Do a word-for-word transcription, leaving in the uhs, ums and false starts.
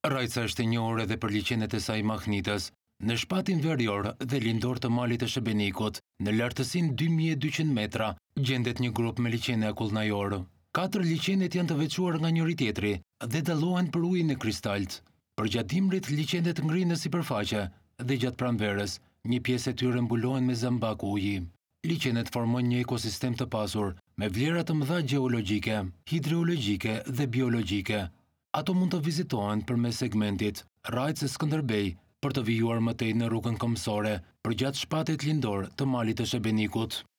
Rajca është e njohur edhe për liçenet e saj mahnitës, në shpatin verior dhe lindor të malit të Shebenikut, në lartësinë dy mijë e dyqind metra, gjendet një grup me liçene akullnajor. Katër liçenet janë të veçuar nga njëri tjetri dhe dallohen për ujin e kristalt. Përgjatë dimrit liçenet ngrihen në sipërfaqe dhe gjatë pranverës një pjesë e tyre mbulohen me zambak uji. Liçenet formojnë një ekosistem të pasur me vlera të mëdha gjeologjike, hidrologjike dhe biologjike. Ato mund të vizitohen përmes segmentit Rajc-Skënderbej për të vijuar më tej në rrugën kombësore përgjatë shpatit lindor të malit të Shebenikut.